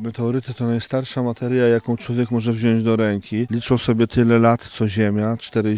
Meteoryty to najstarsza materia, jaką człowiek może wziąć do ręki. Liczą sobie tyle lat, co Ziemia,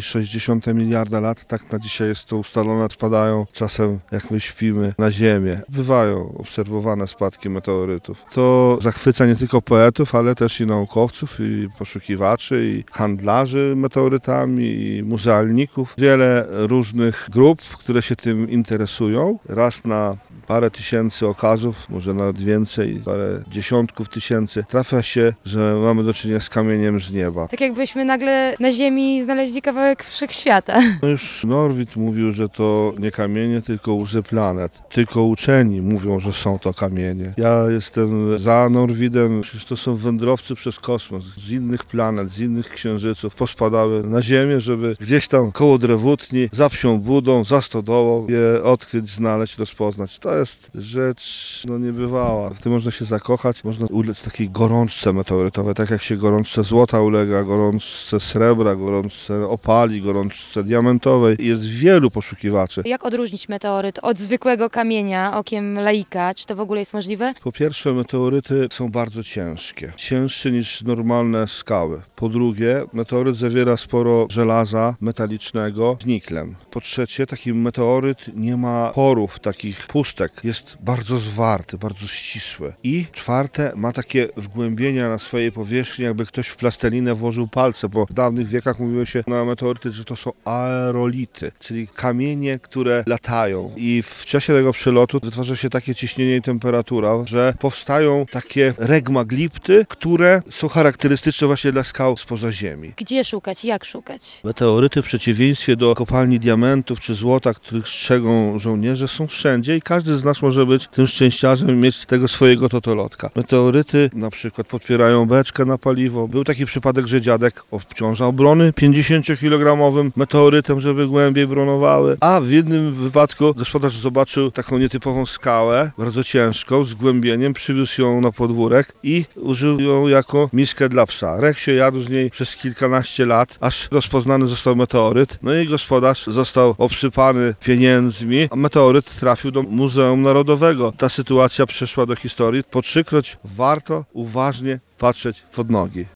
4,6 miliarda lat. Tak na dzisiaj jest to ustalone. Spadają czasem, jak my śpimy, na Ziemię. Bywają obserwowane spadki meteorytów. To zachwyca nie tylko poetów, ale też i naukowców, i poszukiwaczy, i handlarzy meteorytami, i muzealników. Wiele różnych grup, które się tym interesują. Raz na parę tysięcy okazów, może nawet więcej, parę dziesiątków tysięcy, trafia się, że mamy do czynienia z kamieniem z nieba. Tak jakbyśmy nagle na Ziemi znaleźli kawałek wszechświata. No już Norwid mówił, że to nie kamienie, tylko łzy planet. Tylko uczeni mówią, że są to kamienie. Ja jestem za Norwidem, przecież to są wędrowcy przez kosmos, z innych planet, z innych księżyców, pospadały na Ziemię, żeby gdzieś tam koło Drewutni, za Psią Budą, za Stodołą je odkryć, znaleźć, rozpoznać. To jest rzecz niebywała. W tym można się zakochać, można ulec takiej gorączce meteorytowej, tak jak się gorączce złota ulega, gorączce srebra, gorączce opali, gorączce diamentowej. Jest wielu poszukiwaczy. Jak odróżnić meteoryt od zwykłego kamienia okiem laika? Czy to w ogóle jest możliwe? Po pierwsze, meteoryty są bardzo ciężkie. Cięższe niż normalne skały. Po drugie, meteoryt zawiera sporo żelaza metalicznego z niklem. Po trzecie, taki meteoryt nie ma porów, takich pustek. Jest bardzo zwarty, bardzo ścisły. I czwarte, ma takie wgłębienia na swojej powierzchni, jakby ktoś w plastelinę włożył palce, bo w dawnych wiekach mówiło się na meteoryty, że to są aerolity, czyli kamienie, które latają. I w czasie tego przelotu wytwarza się takie ciśnienie i temperatura, że powstają takie regmaglipty, które są charakterystyczne właśnie dla skał spoza Ziemi. Gdzie szukać? Jak szukać? Meteoryty w przeciwieństwie do kopalni diamentów czy złota, których strzegą żołnierze, są wszędzie i każdy z nas może być tym szczęściarzem i mieć tego swojego totolotka. Meteoryty na przykład podpierają beczkę na paliwo. Był taki przypadek, że dziadek obciążał brony 50-kilogramowym meteorytem, żeby głębiej bronowały, a w jednym wypadku gospodarz zobaczył taką nietypową skałę, bardzo ciężką, z głębieniem, przywiózł ją na podwórek i użył ją jako miskę dla psa. Reksio jadł z niej przez kilkanaście lat, aż rozpoznany został meteoryt. No i gospodarz został obsypany pieniędzmi, a meteoryt trafił do Muzeum Narodowego. Ta sytuacja przeszła do historii. Po trzykroć warto uważnie patrzeć pod nogi.